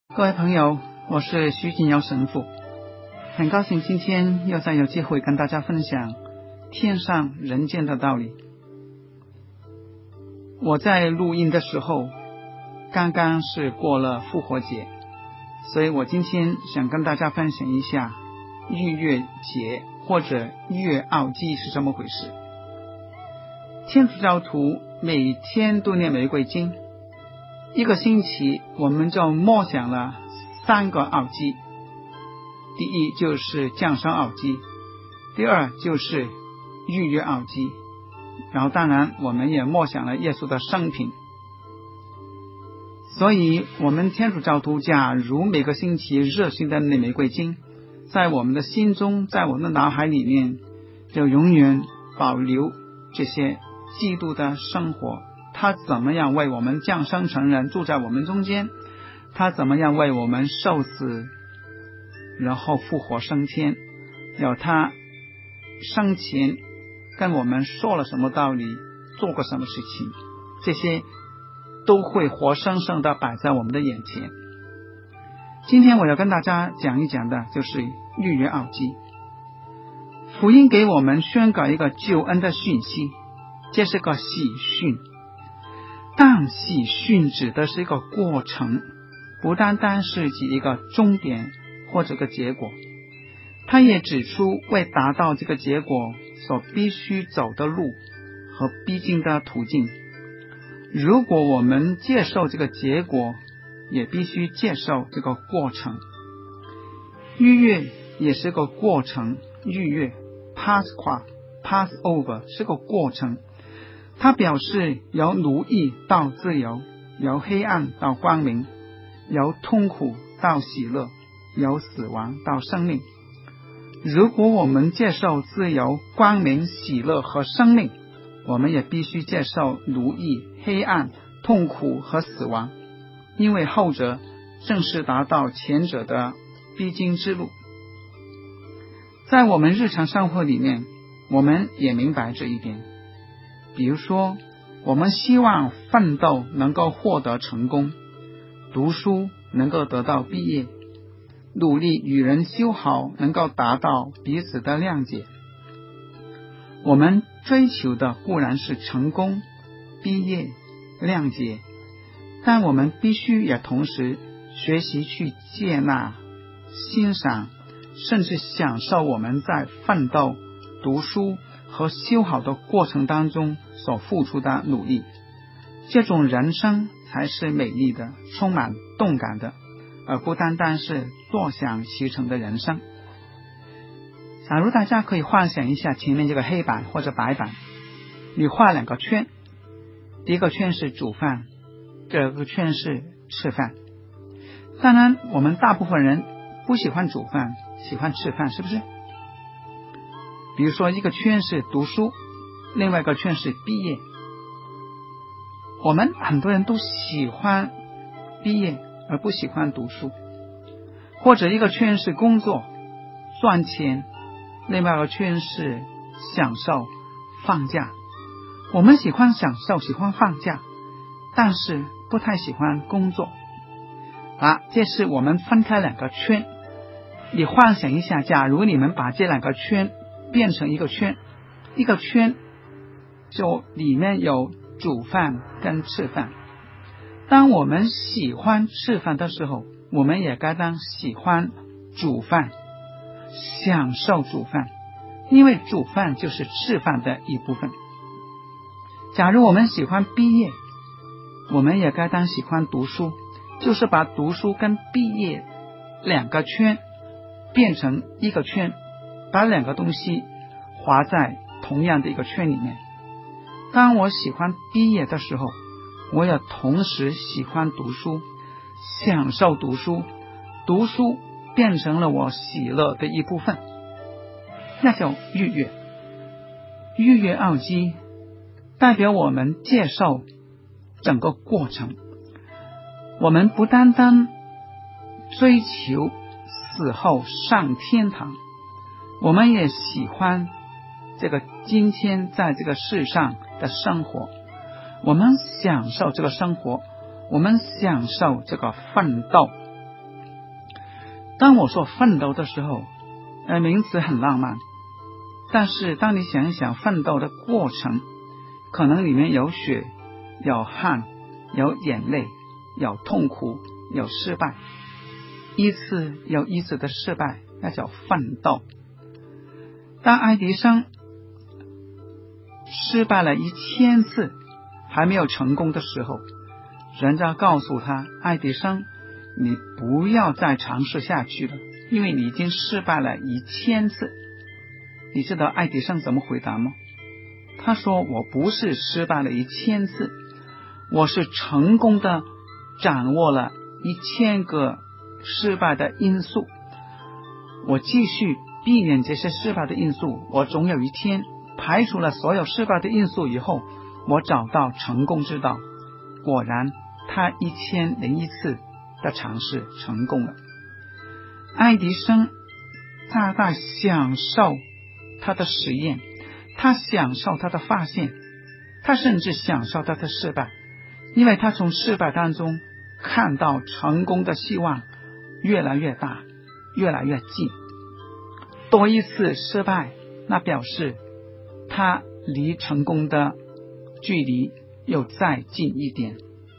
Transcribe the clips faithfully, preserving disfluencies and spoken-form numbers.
各位朋友，我是徐锦尧神父，很高兴今天又再有机会跟大家分享天上人间的道理。我在录音的时候刚刚是过了复活节，所以我今天想跟大家分享一下逾越节或者月奥祭是怎么回事。天主教徒每天都念玫瑰经，一个星期我们就默想了三个奥祭。第一就是降生奥祭，第二就是逾越奥祭，然后当然我们也默想了耶稣的生平。所以我们天主教徒假如每个星期热心的念玫瑰经，在我们的心中，在我们的脑海里面就永远保留这些基督的生活，他怎么样为我们降生成人，住在我们中间，他怎么样为我们受死然后复活升天，有他生前跟我们说了什么道理，做过什么事情，这些都会活生生的摆在我们的眼前。今天我要跟大家讲一讲的就是逾越奥祭。福音给我们宣告一个救恩的讯息，这是个喜讯，但喜讯指的是一个过程，不单单是指一个终点或者个结果，他也指出为达到这个结果所必须走的路和必经的途径。如果我们接受这个结果，也必须接受这个过程。逾越也是个过程，逾越 Pascha Passover 是个过程，它表示由奴役到自由，由黑暗到光明，由痛苦到喜乐，由死亡到生命。如果我们接受自由、光明、喜乐和生命，我们也必须接受奴役、黑暗、痛苦和死亡，因为后者正是达到前者的必经之路。在我们日常生活里面，我们也明白这一点。比如说，我们希望奋斗能够获得成功，读书能够得到毕业，努力与人修好能够达到彼此的谅解。我们追求的固然是成功、毕业、谅解，但我们必须也同时学习去接纳、欣赏，甚至享受我们在奋斗、读书和修好的过程当中所付出的努力。这种人生才是美丽的，充满动感的，而不单单是坐享其成的人生。假如大家可以幻想一下前面这个黑板或者白板，你画两个圈，第一个圈是煮饭，第二个圈是吃饭。当然我们大部分人不喜欢煮饭，喜欢吃饭，是不是？比如说一个圈是读书，另外一个圈是毕业。我们很多人都喜欢毕业而不喜欢读书，或者一个圈是工作赚钱，另外一个圈是享受放假。我们喜欢享受，喜欢放假，但是不太喜欢工作啊，这是我们分开两个圈。你幻想一下，假如你们把这两个圈变成一个圈，一个圈就里面有煮饭跟吃饭。当我们喜欢吃饭的时候，我们也该当喜欢煮饭，享受煮饭，因为煮饭就是吃饭的一部分。假如我们喜欢毕业，我们也该当喜欢读书，就是把读书跟毕业两个圈变成一个圈，把两个东西划在同样的一个圈里面。当我喜欢毕业的时候，我也同时喜欢读书，享受读书，读书变成了我喜乐的一部分，那叫逾越。逾越奥祭代表我们接受整个过程，我们不单单追求死后上天堂，我们也喜欢这个今天在这个世上的生活，我们享受这个生活，我们享受这个奋斗， 当我说奋斗的时候，呃，名词很浪漫，但是当你想一想奋斗的过程，可能里面有血，有汗，有眼泪，有痛苦，有失败，一次又一次的失败，那叫奋斗。当爱迪生失败了一千次还没有成功的时候，人家告诉他，爱迪生，你不要再尝试下去了，因为你已经失败了一千次。你知道爱迪生怎么回答吗？他说，我不是失败了一千次，我是成功的掌握了一千个失败的因素，我继续避免这些失败的因素，我总有一天排除了所有失败的因素以后，我找到成功之道。果然他一千零一次的尝试成功了。爱迪生大大享受他的实验，他享受他的发现，他甚至享受他的失败，因为他从失败当中看到成功的希望越来越大，越来越近。多一次失败，那表示他离成功的距离又再近一点。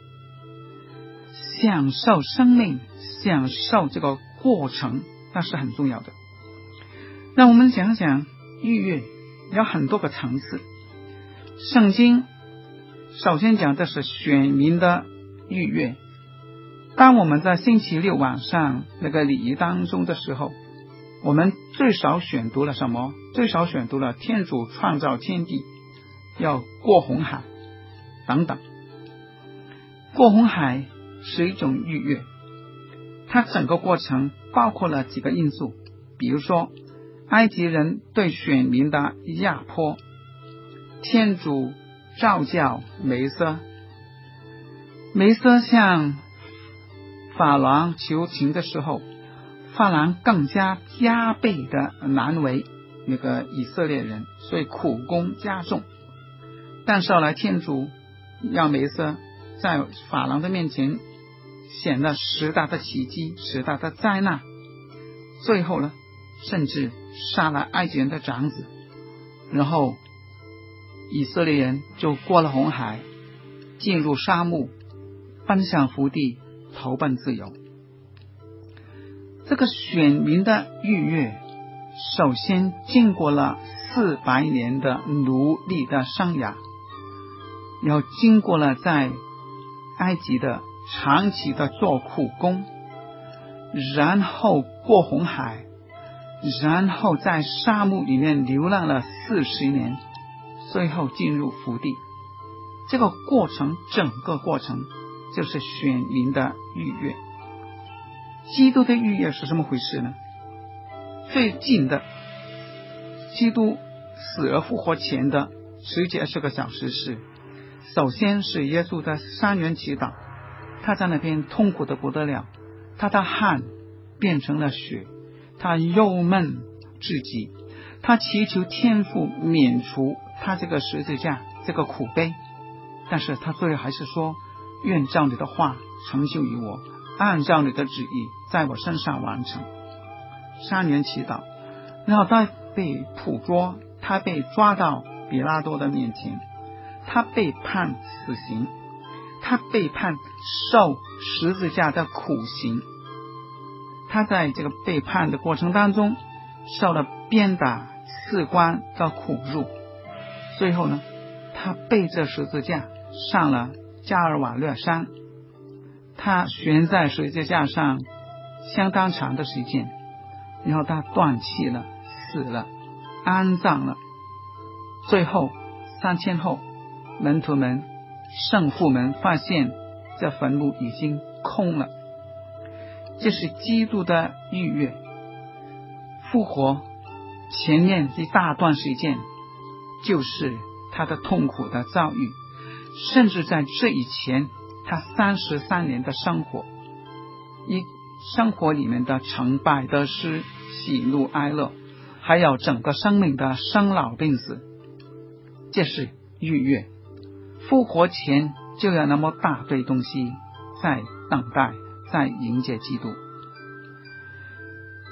享受生命，享受这个过程，那是很重要的。那我们想想，愉悦有很多个层次。圣经首先讲的是选民的愉悦。当我们在星期六晚上那个礼仪当中的时候，我们最少选读了什么？最少选读了天主创造天地，要过红海等等。过红海是一种愉悦，它整个过程包括了几个因素，比如说埃及人对选民的压迫，天主召叫梅瑟，梅瑟向法郎求情的时候，法郎更加加倍的难为那个以色列人，所以苦功加重。但是后来天主让梅瑟在法郎的面前显了十大的奇迹，十大的灾难，最后呢甚至杀了埃及人的长子，然后以色列人就过了红海，进入沙漠，奔向福地，投奔自由。这个选民的愉悦首先经过了四百年的奴隶的生涯，然后经过了在埃及的长期的做苦工，然后过红海，然后在沙漠里面流浪了四十年，最后进入福地。这个过程，整个过程就是选民的愉悦。基督的愉悦是什么回事呢？最近的基督死而复活前的十几二十个小时是，首先是耶稣的三元祈祷，他在那边痛苦的不得了，他的汗变成了血，他忧闷至极，他祈求天父免除他这个十字架这个苦悲，但是他最后还是说，愿照你的话成就于我，按照你的旨意在我身上完成。三元祈祷，然后他被捕捉，他被抓到比拉多的面前，他被判死刑，他被判受十字架的苦刑，他在这个被判的过程当中受了鞭打、刺冠的苦辱，最后呢，他背着十字架上了加尔瓦略山，他悬在十字架上相当长的时间，然后他断气了，死了，安葬了。最后三天后，门徒们、圣父们发现这坟墓已经空了。这是基督的愉悦。复活前面一大段时间就是他的痛苦的遭遇，甚至在这以前他三十三年的生活，一生活里面的成败得失、喜怒哀乐，还有整个生命的生老病死，这是愉悦。复活前就有那么大堆东西在等待，在迎接基督。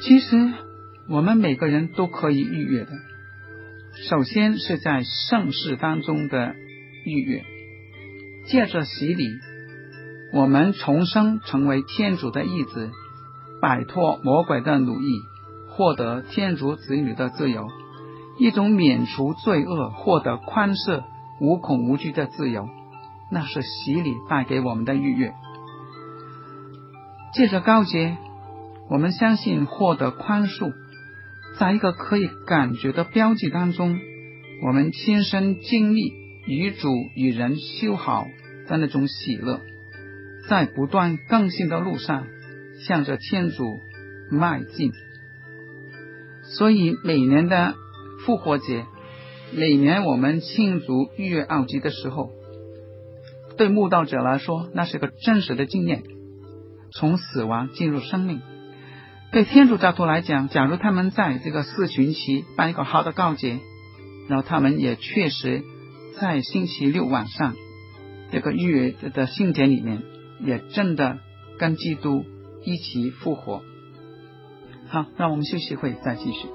其实我们每个人都可以逾越的，首先是在圣事当中的逾越，借着洗礼，我们重生成为天主的义子，摆脱魔鬼的奴役，获得天主子女的自由，一种免除罪恶、获得宽赦、无恐无惧的自由，那是洗礼带给我们的逾越。借着告解，我们相信获得宽恕，在一个可以感觉的标记当中，我们亲身经历与主与人修好的那种喜乐，在不断更新的路上向着天主迈进。所以每年的复活节，每年我们庆祝逾越奥祭的时候，对慕道者来说，那是个真实的经验，从死亡进入生命。对天主教徒来讲，假如他们在这个四旬期办一个好的告解，然后他们也确实在星期六晚上这个逾越的庆节里面，也真的跟基督一起复活。好，让我们休息会再继续。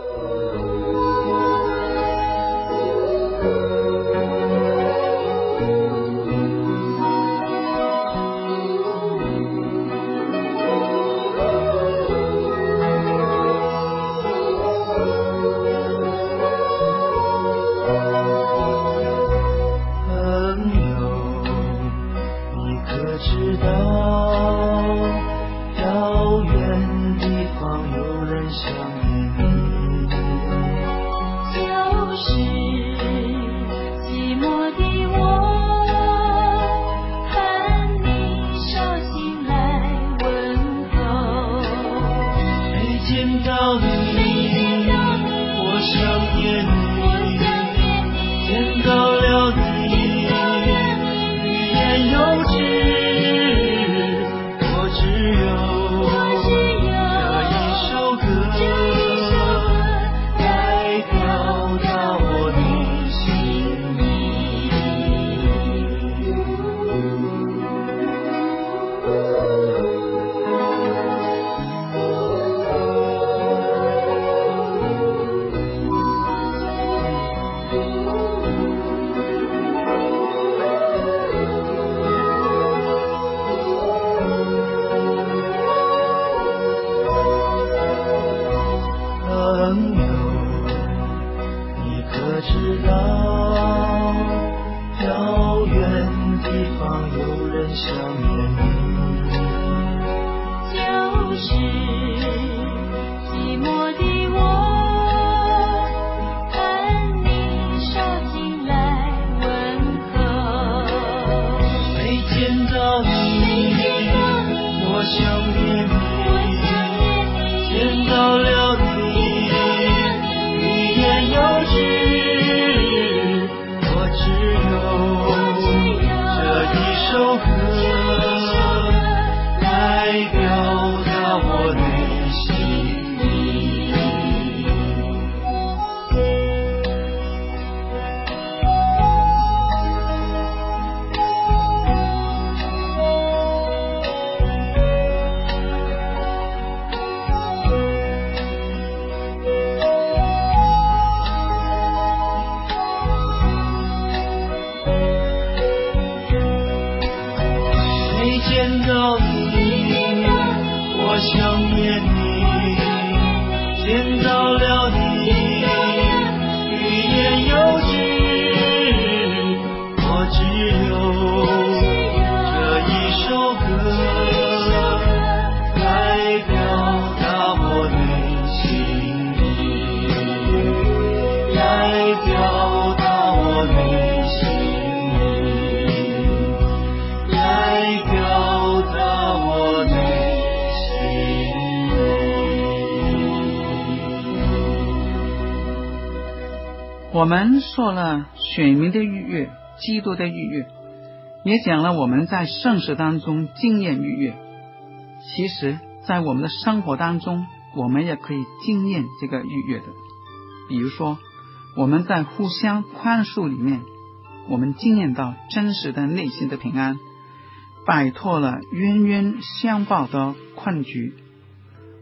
我们说了选民的逾越，基督的逾越，也讲了我们在圣事当中经验逾越。其实在我们的生活当中，我们也可以经验这个逾越的。比如说我们在互相宽恕里面，我们经验到真实的内心的平安，摆脱了冤冤相报的困局。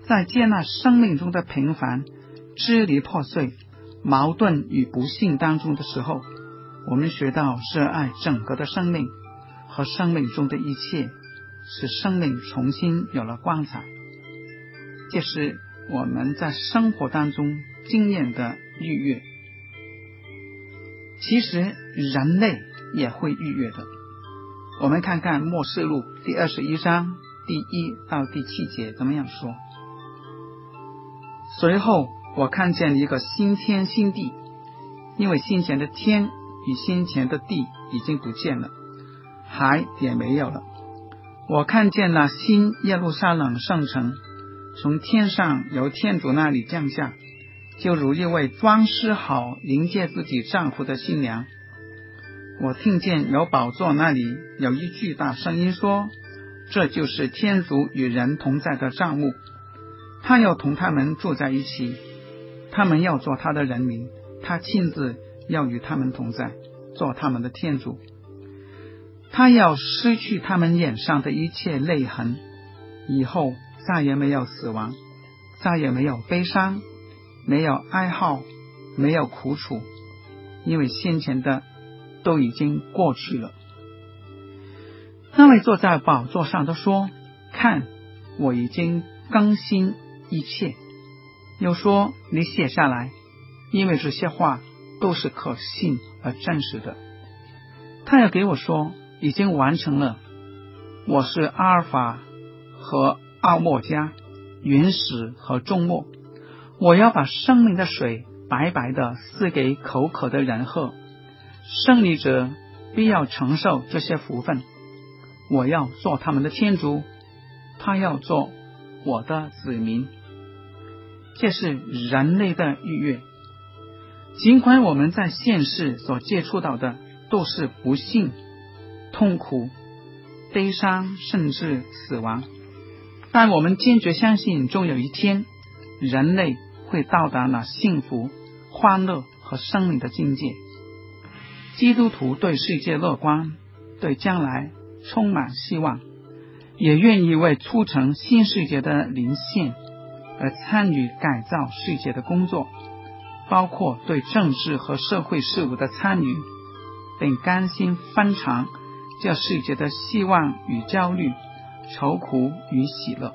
在接纳生命中的平凡、支离破碎、矛盾与不幸当中的时候，我们学到热爱整个的生命和生命中的一切，使生命重新有了光彩。这是我们在生活当中经验的愉悦。其实人类也会愉悦的。我们看看默示录第二十一章第一到第七节怎么样说。随后我看见一个新天新地，因为先前的天与先前的地已经不见了，海也没有了。我看见那新耶路撒冷圣城从天上由天主那里降下，就如一位装饰好迎接自己丈夫的新娘。我听见有宝座那里有一巨大声音说，这就是天主与人同在的帐幕，他要同他们住在一起，他们要做他的人民，他亲自要与他们同在，做他们的天主。他要失去他们脸上的一切泪痕，以后再也没有死亡，再也没有悲伤，没有哀号，没有苦楚，因为先前的都已经过去了。那位坐在宝座上的说，看，我已经更新一切。又说，你写下来，因为这些话都是可信而真实的。他要给我说，已经完成了。我是阿尔法和奥末加，原始和终末。我要把生命的水白白的赐给口渴的人喝，胜利者必要承受这些福分。我要做他们的天主，他要做我的子民。这是人类的愉悦。尽管我们在现世所接触到的都是不幸、痛苦、悲伤，甚至死亡，但我们坚决相信终有一天人类会到达那幸福、欢乐和生命的境界。基督徒对世界乐观，对将来充满希望，也愿意为促成新世界的临现而参与改造世界的工作，包括对政治和社会事务的参与，并甘心分尝这世界的希望与焦虑、愁苦与喜乐。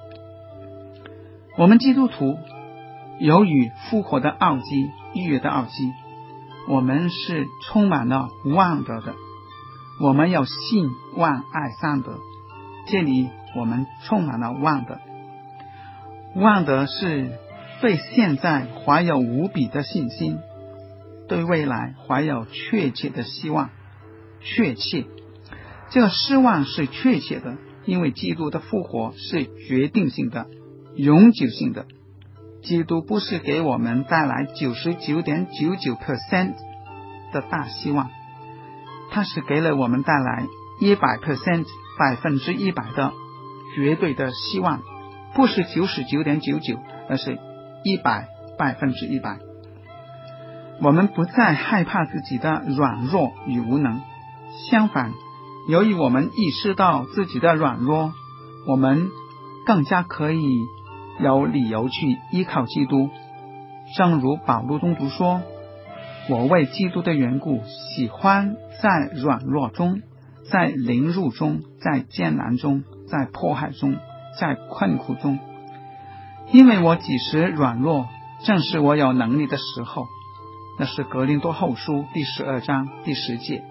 我们基督徒由于复活的奥迹、逾越的奥迹，我们是充满了望德的。我们要信望爱三德，这里我们充满了望德。望德是对现在怀有无比的信心，对未来怀有确切的希望。确切，这个失望是确切的，因为基督的复活是决定性的、永久性的。基督不是给我们带来 百分之九十九点九九 的大希望，他是给了我们带来 百分之百 百分之一百的绝对的希望，不是 九十九点九九， 而是一百百分之一百。我们不再害怕自己的软弱与无能，相反，由于我们意识到自己的软弱，我们更加可以有理由去依靠基督。正如保禄宗徒说，我为基督的缘故，喜欢在软弱中，在凌辱中，在艰难中，在迫害中，在困苦中，因为我几时软弱，正是我有能力的时候。那是格林多后书第十二章第十节。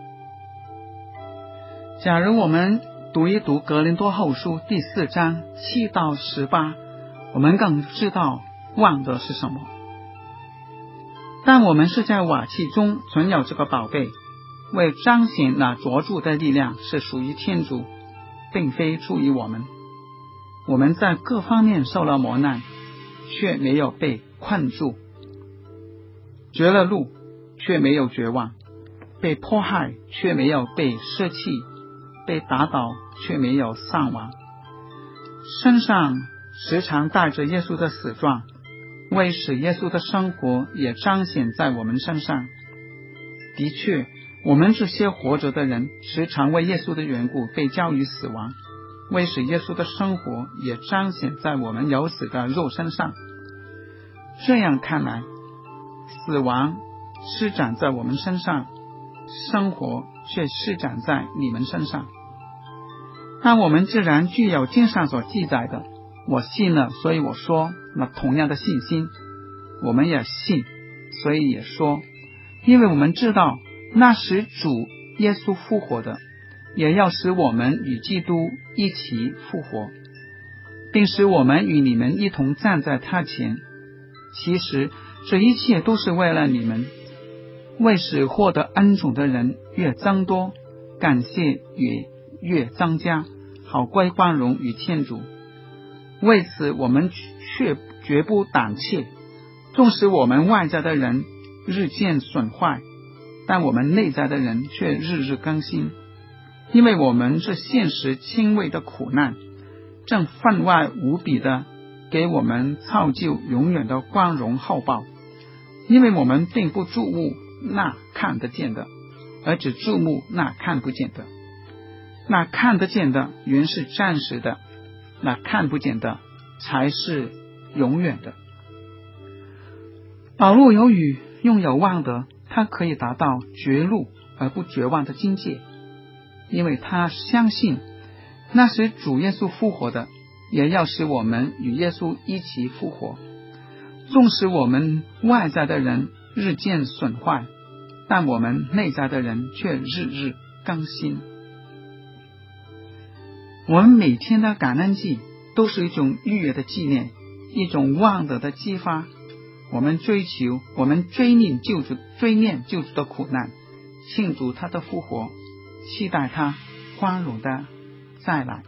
假如我们读一读格林多后书第四章七到十八，我们更知道望德是什么。但我们是在瓦器中存有这个宝贝，为彰显那卓著的力量是属于天主，并非出于我们。我们在各方面受了磨难，却没有被困住，绝了路却没有绝望，被迫害却没有被舍弃，被打倒却没有丧亡。身上时常带着耶稣的死状，为使耶稣的生活也彰显在我们身上。的确，我们这些活着的人时常为耶稣的缘故被交于死亡， 为使耶稣的生活也彰显在我们有死的肉身上。这样看来，死亡施展在我们身上，生活却施展在你们身上。那我们既然具有经上所记载的我信了，所以我说，那同样的信心我们也信，所以也说，因为我们知道那使主耶稣复活的，也要使我们与基督一起复活，并使我们与你们一同站在他前。其实这一切都是为了你们，为使获得恩宠的人越增多，感谢也越增加，好归光荣与天主。为此我们却绝不胆怯，纵使我们外在的人日渐损坏，但我们内在的人却日日更新。因为我们这现实轻微的苦难，正分外无比的给我们造就永远的光荣厚报。因为我们并不注目那看得见的，而只注目那看不见的。那看得见的原是暂时的，那看不见的才是永远的。保罗由于拥有望德，他可以达到绝路而不绝望的境界，因为他相信那使主耶稣复活的，也要使我们与耶稣一起复活。纵使我们外在的人日渐损坏，但我们内在的人却日日更新。我们每天的感恩祭都是一种愉悦的纪念，一种望德的激发。我们追求，我们追念救主，追念救主的苦难，庆祝他的复活，期待他光荣的再来。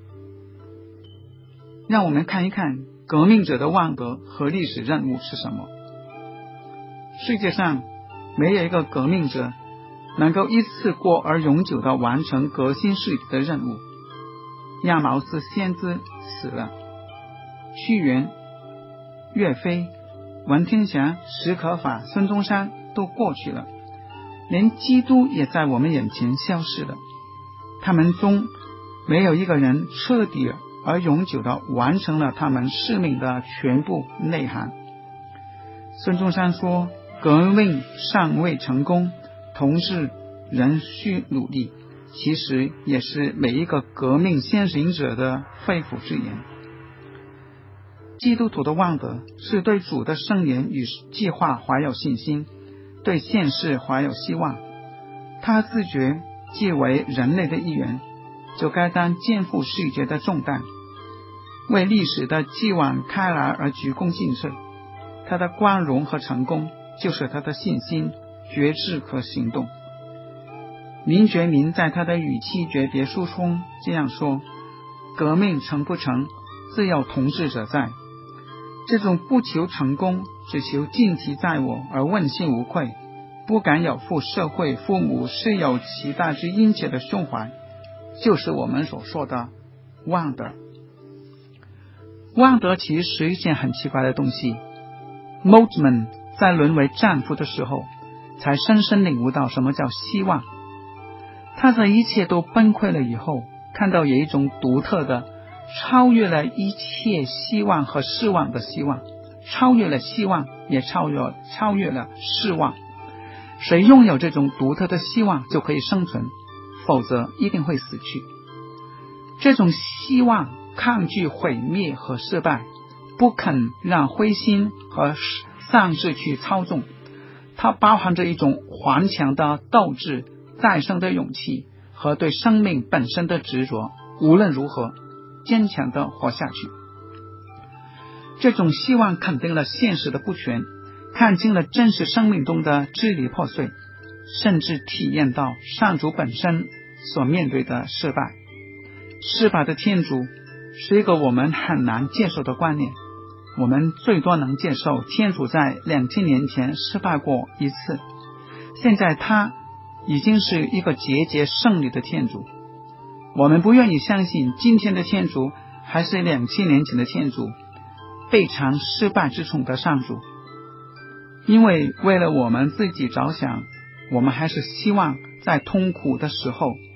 让我们看一看革命者的望德和历史任务是什么。世界上没有一个革命者能够一次过而永久地完成革新世界的任务。亚毛斯先知死了，屈原、岳飞、文天祥、史可法、孙中山都过去了，连基督也在我们眼前消失了。他们中没有一个人彻底而永久地完成了他们使命的全部内涵。孙中山说，革命尚未成功，同志仍需努力，其实也是每一个革命先行者的肺腑之言。基督徒的望德是对主的圣言与计划怀有信心，对现世怀有希望。他自觉既为人类的一员，就该担肩负世界的重担，为历史的继往开来而鞠躬尽瘁。他的光荣和成功就是他的信心、决志和行动。林觉民在他的语气诀别书中这样说，革命成不成，自有同志者在。这种不求成功，只求尽其在我而问心无愧，不敢有负社会父母是有期待之殷切的胸怀，就是我们所说的望德。望德其实是一件很奇怪的东西。Moltmann 在沦为战俘的时候，才深深领悟到什么叫希望。他在一切都崩溃了以后，看到有一种独特的超越了一切希望和失望的希望，超越了希望，也超越超越了失望。谁拥有这种独特的希望就可以生存，否则一定会死去。这种希望抗拒毁灭和失败，不肯让灰心和丧志去操纵，它包含着一种顽强的斗志、再生的勇气和对生命本身的执着，无论如何坚强地活下去。这种希望肯定了现实的不全，看清了真实生命中的支离破碎，甚至体验到上主本身所面对的失败。失败的天主是一个我们很难接受的观念，我们最多能接受天主在两千年前失败过一次，现在他已经是一个节节胜利的天主。我们不愿意相信今天的天主还是两千年前的天主，备尝失败之宠的上主。因为为了我们自己着想，我们还是希望在痛苦的时候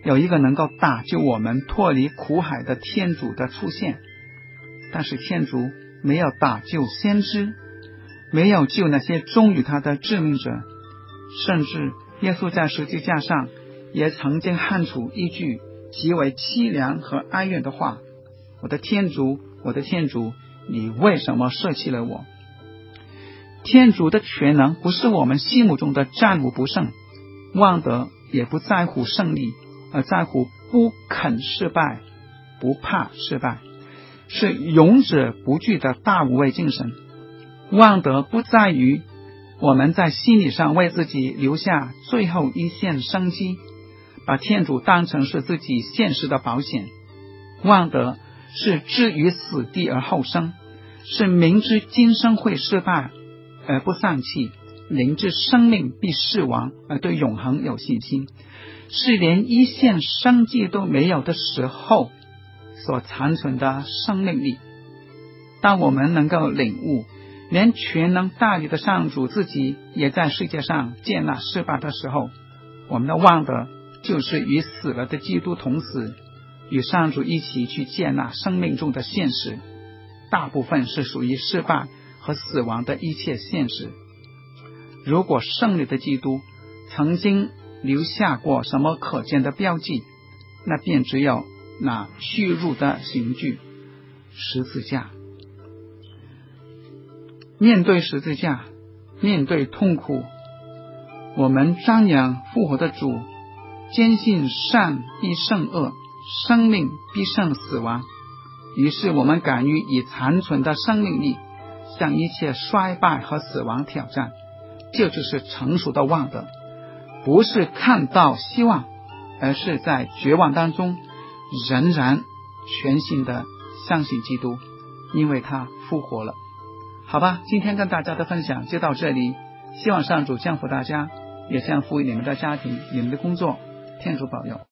有一个能够打救我们脱离苦海的天主的出现，但是天主没有打救先知，没有救那些忠于他的致命者，甚至耶稣在十字架上也曾经喊出一句极为凄凉和哀怨的话：我的天主，我的天主，你为什么舍弃了我？天主的全能不是我们心目中的战无不胜，望德也不在乎胜利，而在乎不肯失败，不怕失败，是勇者不惧的大无畏精神。望德不在于我们在心理上为自己留下最后一线生机，把天主当成是自己现实的保险。望德是置于死地而后生，是明知今生会失败而不丧气，明知生命必逝亡而对永恒有信心，是连一线生机都没有的时候所残存的生命力。当我们能够领悟连全能大力的上主自己也在世界上接纳失败的时候，我们的望德就是与死了的基督同死，与上主一起去接纳生命中的现实，大部分是属于失败和死亡的一切现实。如果胜利的基督曾经留下过什么可见的标记，那便只有那虚入的刑具——十字架。面对十字架，面对痛苦，我们张扬复活的主，坚信善必胜恶，生命必胜死亡。于是我们敢于以残存的生命力向一切衰败和死亡挑战。这就是成熟的望德，不是看到希望，而是在绝望当中仍然全心的相信基督，因为他复活了。好吧，今天跟大家的分享就到这里，希望上主降福大家，也降福你们的家庭，你们的工作，天主保佑。